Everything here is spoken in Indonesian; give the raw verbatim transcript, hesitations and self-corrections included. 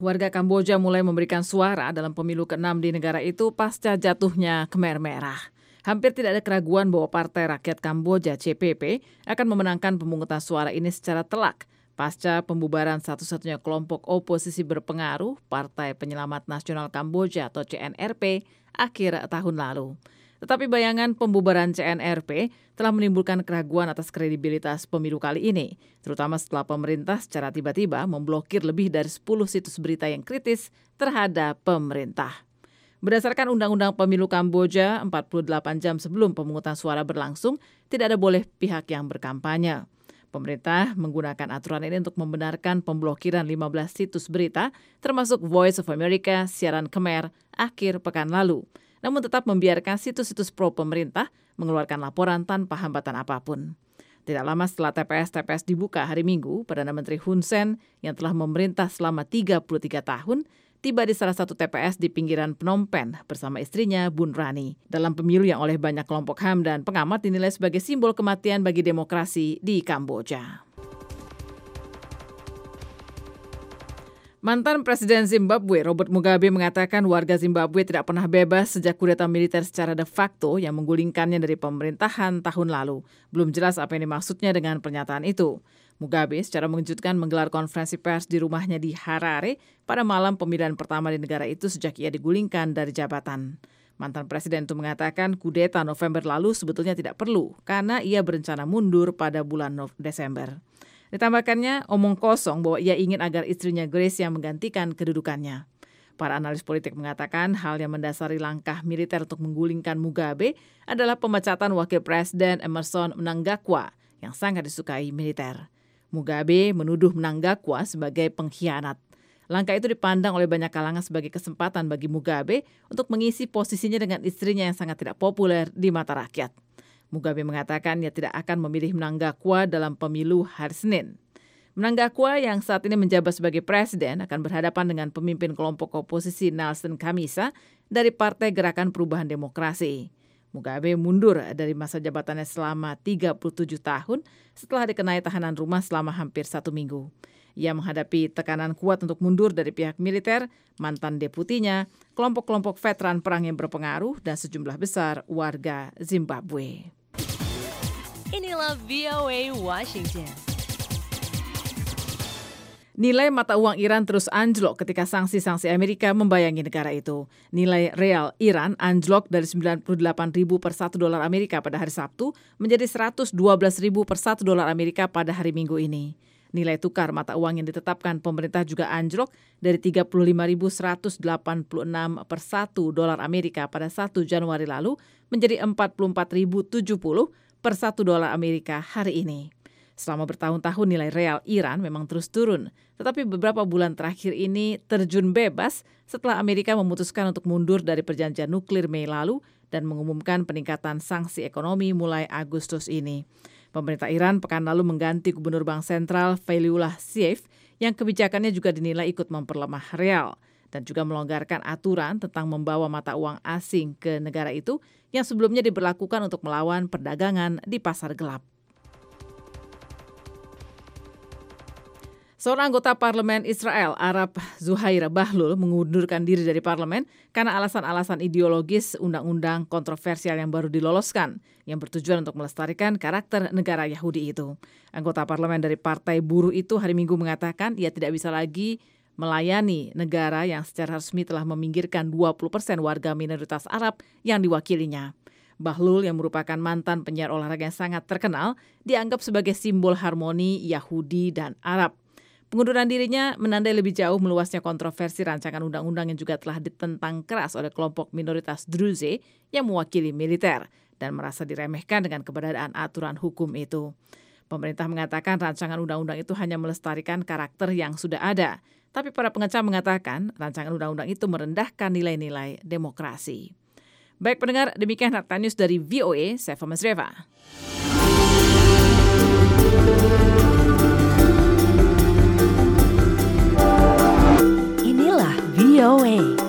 Warga Kamboja mulai memberikan suara dalam pemilu keenam di negara itu pasca jatuhnya Khmer Merah. Hampir tidak ada keraguan bahwa Partai Rakyat Kamboja C P P akan memenangkan pemungutan suara ini secara telak pasca pembubaran satu-satunya kelompok oposisi berpengaruh Partai Penyelamat Nasional Kamboja atau C N R P akhir tahun lalu. Tetapi bayangan pembubaran C N R P telah menimbulkan keraguan atas kredibilitas pemilu kali ini, terutama setelah pemerintah secara tiba-tiba memblokir lebih dari sepuluh situs berita yang kritis terhadap pemerintah. Berdasarkan Undang-Undang Pemilu Kamboja, empat puluh delapan jam sebelum pemungutan suara berlangsung, tidak ada boleh pihak yang berkampanye. Pemerintah menggunakan aturan ini untuk membenarkan pemblokiran lima belas situs berita, termasuk Voice of America, siaran Khmer, akhir pekan lalu. Namun tetap membiarkan situs-situs pro-pemerintah mengeluarkan laporan tanpa hambatan apapun. Tidak lama setelah T P S-T P S dibuka hari Minggu, Perdana Menteri Hun Sen yang telah memerintah selama tiga puluh tiga tahun, tiba di salah satu T P S di pinggiran Phnom Penh bersama istrinya Bun Rani. Dalam pemilu yang oleh banyak kelompok H A M dan pengamat dinilai sebagai simbol kematian bagi demokrasi di Kamboja. Mantan Presiden Zimbabwe Robert Mugabe mengatakan warga Zimbabwe tidak pernah bebas sejak kudeta militer secara de facto yang menggulingkannya dari pemerintahan tahun lalu. Belum jelas apa yang dimaksudnya dengan pernyataan itu. Mugabe secara mengejutkan menggelar konferensi pers di rumahnya di Harare pada malam pemilihan pertama di negara itu sejak ia digulingkan dari jabatan. Mantan presiden itu mengatakan kudeta November lalu sebetulnya tidak perlu karena ia berencana mundur pada bulan Desember. Ditambahkannya omong kosong bahwa ia ingin agar istrinya Grace yang menggantikan kedudukannya. Para analis politik mengatakan hal yang mendasari langkah militer untuk menggulingkan Mugabe adalah pemecatan wakil presiden Emmerson Mnangagwa yang sangat disukai militer. Mugabe menuduh Mnangagwa sebagai pengkhianat. Langkah itu dipandang oleh banyak kalangan sebagai kesempatan bagi Mugabe untuk mengisi posisinya dengan istrinya yang sangat tidak populer di mata rakyat. Mugabe mengatakan ia tidak akan memilih Mnangagwa dalam pemilu hari Senin. Mnangagwa yang saat ini menjabat sebagai presiden akan berhadapan dengan pemimpin kelompok oposisi Nelson Chamisa dari Partai Gerakan Perubahan Demokrasi. Mugabe mundur dari masa jabatannya selama tiga puluh tujuh tahun setelah dikenai tahanan rumah selama hampir satu minggu. Ia menghadapi tekanan kuat untuk mundur dari pihak militer, mantan deputinya, kelompok-kelompok veteran perang yang berpengaruh, dan sejumlah besar warga Zimbabwe. Inilah V O A Washington. Nilai mata uang Iran terus anjlok ketika sanksi-sanksi Amerika membayangi negara itu. Nilai real Iran anjlok dari sembilan puluh delapan ribu per satu dolar Amerika pada hari Sabtu menjadi seratus dua belas ribu per satu dolar Amerika pada hari Minggu ini. Nilai tukar mata uang yang ditetapkan pemerintah juga anjlok dari tiga puluh lima ribu seratus delapan puluh enam per satu dolar Amerika pada satu Januari lalu menjadi empat puluh empat ribu tujuh puluh per satu dolar Amerika hari ini. Selama bertahun-tahun nilai real Iran memang terus turun, tetapi beberapa bulan terakhir ini terjun bebas setelah Amerika memutuskan untuk mundur dari perjanjian nuklir Mei lalu dan mengumumkan peningkatan sanksi ekonomi mulai Agustus ini. Pemerintah Iran pekan lalu mengganti Gubernur Bank Sentral Faylyullah Saif yang kebijakannya juga dinilai ikut memperlemah real dan juga melonggarkan aturan tentang membawa mata uang asing ke negara itu yang sebelumnya diberlakukan untuk melawan perdagangan di pasar gelap. Seorang anggota parlemen Israel, Arab Zuhair Bahlul, mengundurkan diri dari parlemen karena alasan-alasan ideologis undang-undang kontroversial yang baru diloloskan, yang bertujuan untuk melestarikan karakter negara Yahudi itu. Anggota parlemen dari Partai Buruh itu hari Minggu mengatakan ia tidak bisa lagi melayani negara yang secara resmi telah meminggirkan dua puluh persen warga minoritas Arab yang diwakilinya. Bahlul yang merupakan mantan penyiar olahraga yang sangat terkenal dianggap sebagai simbol harmoni Yahudi dan Arab. Pengunduran dirinya menandai lebih jauh meluasnya kontroversi rancangan undang-undang yang juga telah ditentang keras oleh kelompok minoritas Druze yang mewakili militer dan merasa diremehkan dengan keberadaan aturan hukum itu. Pemerintah mengatakan rancangan undang-undang itu hanya melestarikan karakter yang sudah ada, tapi para pengecam mengatakan rancangan undang-undang itu merendahkan nilai-nilai demokrasi. Baik pendengar, demikian Harta News dari V O A, saya Fama Zreva. Inilah V O A.